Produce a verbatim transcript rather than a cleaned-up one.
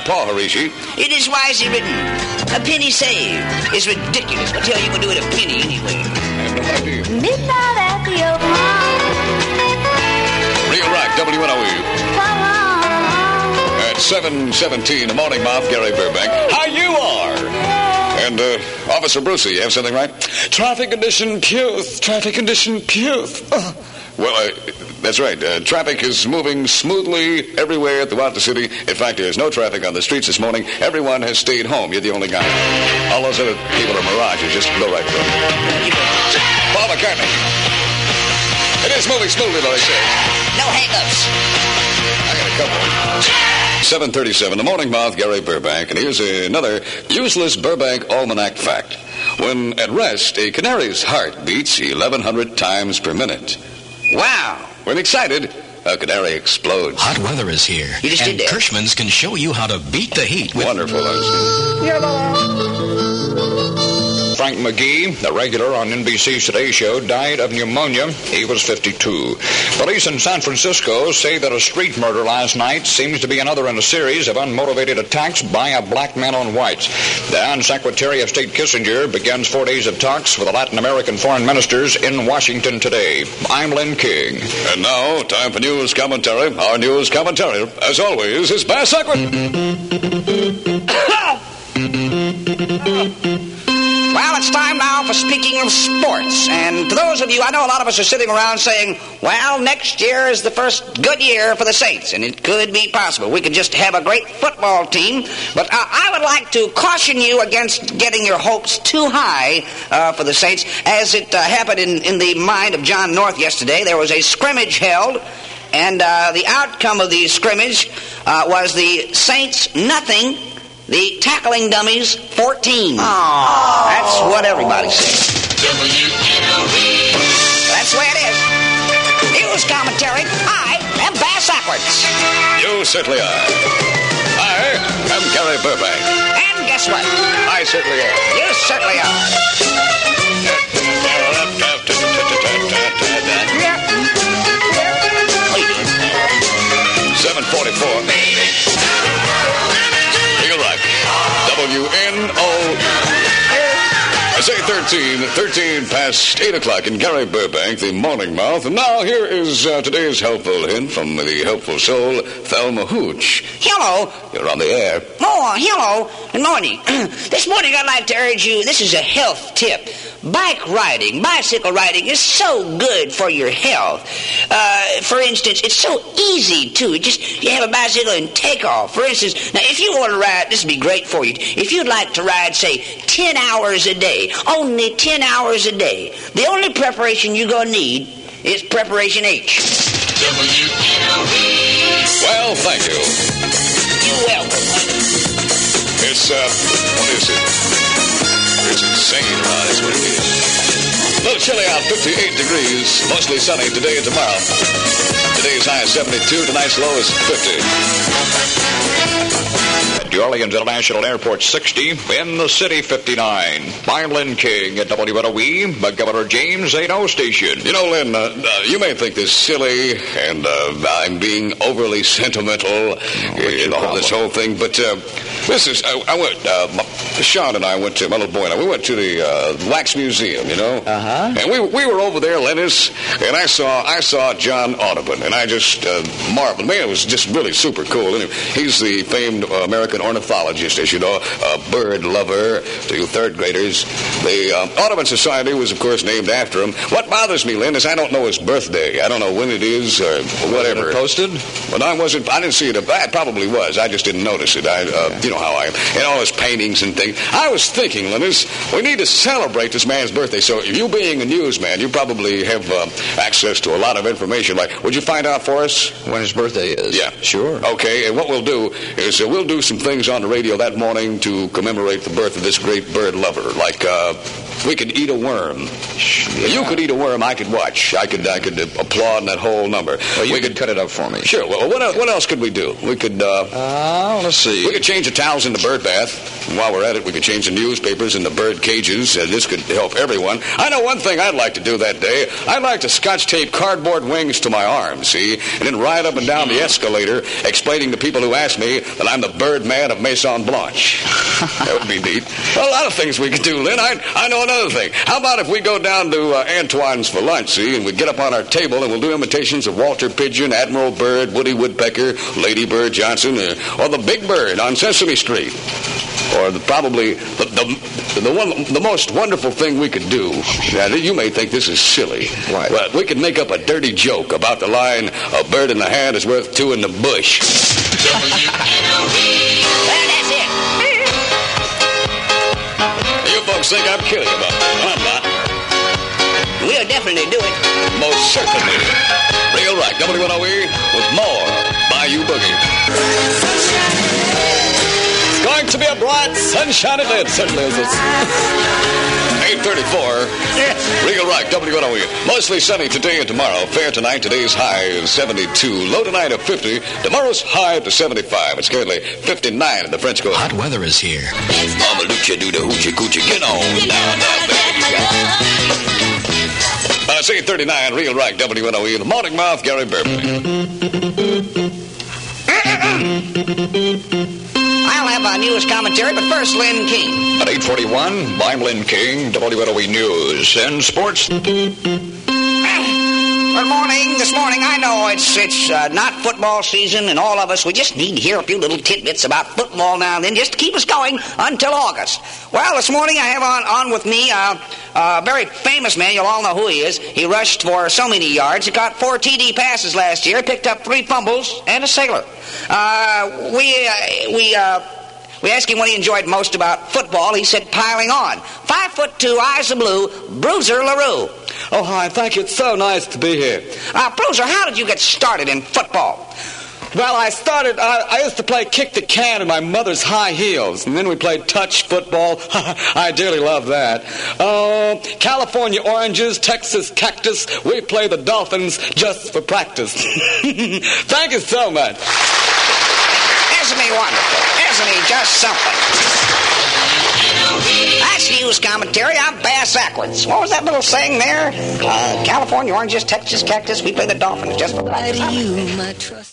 Paul Harishi. It is wisely written. A penny saved is ridiculous. I'll tell you, you can do it a penny anyway. I have no idea. Midnight at the Oakmont. Real Rock, W N O E. At seven seventeen, the morning mouth, Gary Burbank. How you are? And, uh, Officer Brucey, you have something right? Traffic condition, Puth. Traffic condition, Puth. Uh, well, uh, that's right. Uh, traffic is moving smoothly everywhere throughout the city. In fact, there's no traffic on the streets this morning. Everyone has stayed home. You're the only guy. All those other people are mirages. Just go right through. Paul McCartney. It is moving smoothly, though, they say. No hang-ups. I got a couple. seven thirty-seven, the morning mouth, Gary Burbank. And here's another useless Burbank Almanac fact. When at rest, a canary's heart beats eleven hundred times per minute. Wow. When excited, a canary explodes. Hot weather is here. You just and did that. Kirschman's can show you how to beat the heat with... Wonderful. Frank McGee, the regular on N B C's Today Show, died of pneumonia. He was fifty-two. Police in San Francisco say that a street murder last night seems to be another in a series of unmotivated attacks by a black man on whites. Then Secretary of State Kissinger begins four days of talks with the Latin American foreign ministers in Washington today. I'm Len King. And now, time for news commentary. Our news commentary, as always, is Bass Ackman. Well, it's time now for speaking of sports. And to those of you, I know a lot of us are sitting around saying, well, next year is the first good year for the Saints, and it could be possible. We could just have a great football team. But uh, I would like to caution you against getting your hopes too high uh, for the Saints. As it uh, happened in, in the mind of John North yesterday, there was a scrimmage held, and uh, the outcome of the scrimmage uh, was the Saints nothing, the tackling dummies, fourteen. Oh. That's what everybody says. W N O E. That's the way it is. News commentary. I am Bass Ackwards. You certainly are. I am Gary Burbank. And guess what? I certainly am. You certainly are. seven forty-four. Real Rock. W N O E. I say thirteen, thirteen past eight o'clock in Gary Burbank, the morning mouth. And now here is uh, today's helpful hint from the helpful soul, Thelma Hooch. Hello. You're on the air. Oh, uh, hello. Good morning. This morning I'd like to urge you, this is a health tip. Bike riding, bicycle riding is so good for your health. Uh, for instance, it's so easy, too. It just, you have a bicycle and take off. For instance, now, if you want to ride, this would be great for you. If you'd like to ride, say, ten hours a day, only ten hours a day, the only preparation you're going to need is preparation H. W N O E. Well, thank you. You're welcome. It's, uh, what is it? It's insane, huh? That's what it is. A little chilly out, fifty-eight degrees. Mostly sunny today and tomorrow. Today's high is seventy-two. Tonight's low is fifty. At New Orleans International Airport, sixty. In the city, fifty-nine. I'm Len King at W N O E, the Governor James eight oh station. You know, Lynn, uh, uh, you may think this silly, and uh, I'm being overly sentimental, oh, you know, this whole thing, but uh, this is, I, I went, uh, my, Sean and I went to, my little boy and I, we went to the uh, Wax Museum, you know? Uh-huh. And we we were over there, Lennis, and I saw I saw John Audubon, and I just uh, marveled. Man, it was just really super cool. Anyway, he's the famed uh, American ornithologist, as you know, a bird lover to third graders. The uh, Audubon Society was, of course, named after him. What bothers me, Lynn, is I don't know his birthday. I don't know when it is or whatever. Was it posted? Well, I wasn't. I didn't see it. It probably was. I just didn't notice it. I, uh, you know how I am. And all his paintings and things. I was thinking, Linus, we need to celebrate this man's birthday. So you being a newsman, you probably have uh, access to a lot of information. Like, would you find out for us when his birthday is? Yeah. Sure. Okay, and what we'll do is uh, we'll do some things on the radio that morning to commemorate the birth of this great bird lover. Like, uh, we could eat a worm. Yeah. You could eat a worm, I could watch. I could I could applaud in that whole number. Well, you we could cut it up for me. Sure. Well, what else, what else could we do? We could, uh... Uh, let's see. We could change the towels in the bird bath. And while we're at it, we could change the newspapers in the bird cages. Uh, this could help everyone. I know one thing I'd like to do that day. I'd like to scotch tape cardboard wings to my arms, see? And then ride up and down the escalator explaining to people who ask me that I'm the bird man of Maison Blanche. That would be neat. Well, a lot of things we could do, Lynn. I, I know another thing. How about if we go down to uh, Antoine's for lunch, see, and we get up on our table and we'll do imitations of Walter Pigeon, Admiral Byrd, Woody Woodpecker, Lady Bird Johnson, uh, or the Big Bird on Sesame Street. Or the, probably the, the, the, one, the most wonderful thing we could do. Now, you may think this is silly. Why? But we could make up a dirty joke about the line, a bird in the hand is worth two in the bush. Well, that's it. You folks think I'm kidding about that. I'm not. We'll definitely do it. Most certainly. Real Rock, W N O E, with more Bayou Boogie. It's going to be a bright, sunshiny day. It certainly is. eight thirty-four. Real Rock, W N O E. Mostly sunny today and tomorrow. Fair tonight. Today's high is seventy-two. Low tonight of fifty. Tomorrow's high up to seventy-five. It's currently fifty-nine in the French Quarter. Hot weather is here. Mama Lucha do the hoochie coochie. Get on down, down, baby. Uh, it's eight thirty-nine, Real Rock, W N O E, the Morning Mouth, Gary Burbank. I'll have a news commentary, but first, Lynn King. At eight forty-one, I'm Lynn King, W N O E News and Sports. Good morning. This morning, I know it's it's uh, not football season, and all of us, we just need to hear a few little tidbits about football now and then, just to keep us going until August. Well, this morning I have on, on with me uh, a very famous man. You'll all know who he is. He rushed for so many yards. He got four T D passes last year, picked up three fumbles, and a sailor. Uh, we, uh, we, uh... We asked him what he enjoyed most about football. He said piling on. Five foot two, eyes of blue, Bruiser LaRue. Oh, hi. Thank you. It's so nice to be here. Uh, Bruiser, how did you get started in football? Well, I started, I, I used to play kick the can in my mother's high heels, and then we played touch football. I dearly love that. Uh, California Oranges, Texas Cactus, we play the Dolphins just for practice. Thank you so much. Isn't he wonderful? Isn't he just something? That's news commentary. I'm Bass Ackwards. What was that little saying there? Uh, California Oranges, Texas Cactus, we play the Dolphins just for practice. Why do you, my trust?